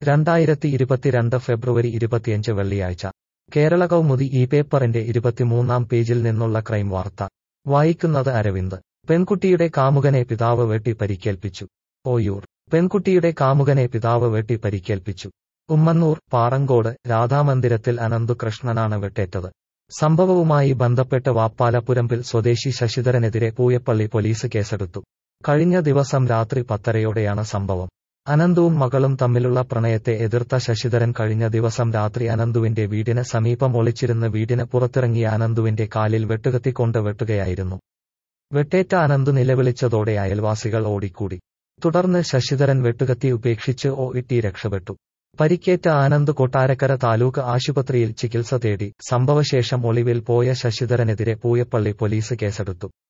2022 ഫെബ്രുവരി 25 വെള്ളിയാഴ്ച കേരള കൗമുദി ഈ പേപ്പറിന്റെ 23-ാം പേജിൽ നിന്നുള്ള ക്രൈം വാർത്ത വായിക്കുന്നത് അരവിന്ദ്. പെൺകുട്ടിയുടെ കാമുകനെ പിതാവ് വെട്ടി പരിക്കേൽപ്പിച്ചു. ഓയൂർ. പെൺകുട്ടിയുടെ കാമുകനെ പിതാവ് വെട്ടി പരിക്കേൽപ്പിച്ചു. ഉമ്മന്നൂർ പാറങ്കോട് രാധാമന്ദിരത്തിൽ അനന്തുകൃഷ്ണനാണ് വെട്ടേറ്റത്. സംഭവവുമായി ബന്ധപ്പെട്ട് വാപ്പാലപുരമ്പിൽ സ്വദേശി ശശിധരനെതിരെ പൂയപ്പള്ളി പോലീസ് കേസെടുത്തു. കഴിഞ്ഞ ദിവസം രാത്രി 10:30-യോടെയാണ് സംഭവം. അനന്തുവും മകളും തമ്മിലുള്ള പ്രണയത്തെ എതിർത്ത ശശിധരൻ കഴിഞ്ഞ ദിവസം രാത്രി അനന്തുവിന്റെ വീടിന് സമീപം ഒളിച്ചിരുന്ന് വീടിന് പുറത്തിറങ്ങിയ അനന്തുവിന്റെ കാലിൽ വെട്ടുകത്തിക്കൊണ്ട് വെട്ടുകയായിരുന്നു. വെട്ടേറ്റ അനന്തു നിലവിളിച്ചതോടെ അയൽവാസികൾ ഓടിക്കൂടി. തുടർന്ന് ശശിധരൻ വെട്ടുകത്തി ഉപേക്ഷിച്ച് ഓടി രക്ഷപ്പെട്ടു. പരിക്കേറ്റ ആനന്ദ് കൊട്ടാരക്കര താലൂക്ക് ആശുപത്രിയിൽ ചികിത്സ തേടി. സംഭവശേഷം ഒളിവിൽ പോയ ശശിധരനെതിരെ പൂയപ്പള്ളി പോലീസ് കേസെടുത്തു.